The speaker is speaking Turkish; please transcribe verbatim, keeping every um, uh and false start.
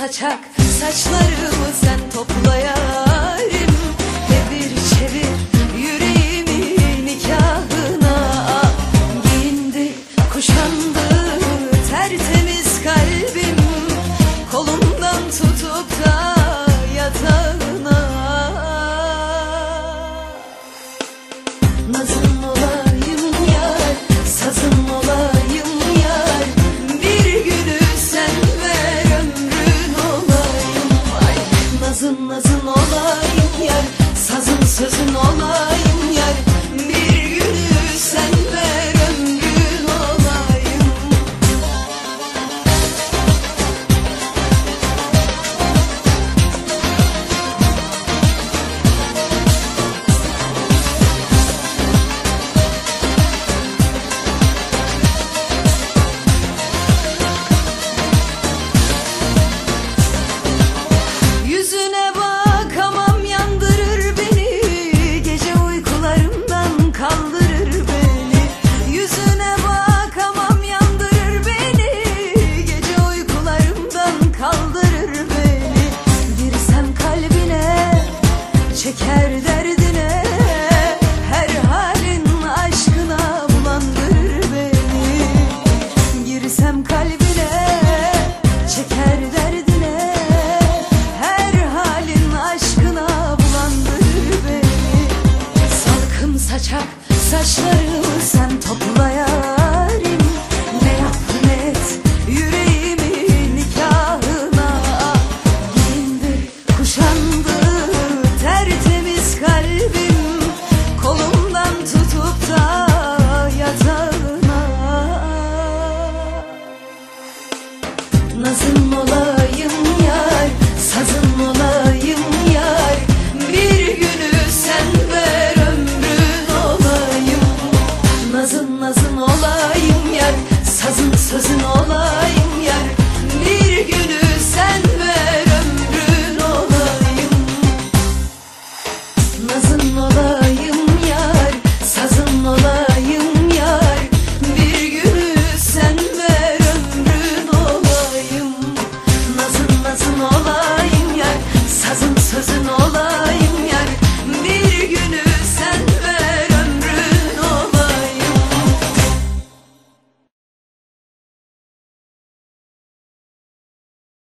saçak saçlarımı sen topla yarim. Devir çevir yüreğimi nikahına. Giyindi kuşandı tertemiz kalbim, kolumdan tutup da yatağına. Nazın olayım yar, sazın olayım yar, bir gülü sen ver ömrün olayım. Ay, nazın nazın olayım yar, sazın sözün olayım yar, bir gülü sen ver ömrün olayım. Yüzüne bakamam yandırır beni, gece uykularımdan kaldırır beni. Yüzüne bakamam yandırır beni, gece uykularımdan kaldırır beni. Girsem kalbine çeker derdine, her halin aşkına bulandırır beni. Girsem kalbine çeker derdine, her halin aşkına bulandırır beni. Salkım saçak saçlarımı sen topla yarim. Ne yap ne et yüreğimi nikahına. Giyindi kuşandı tertemiz kalbim, kolumdan tutup da yatağına. Nazım olayım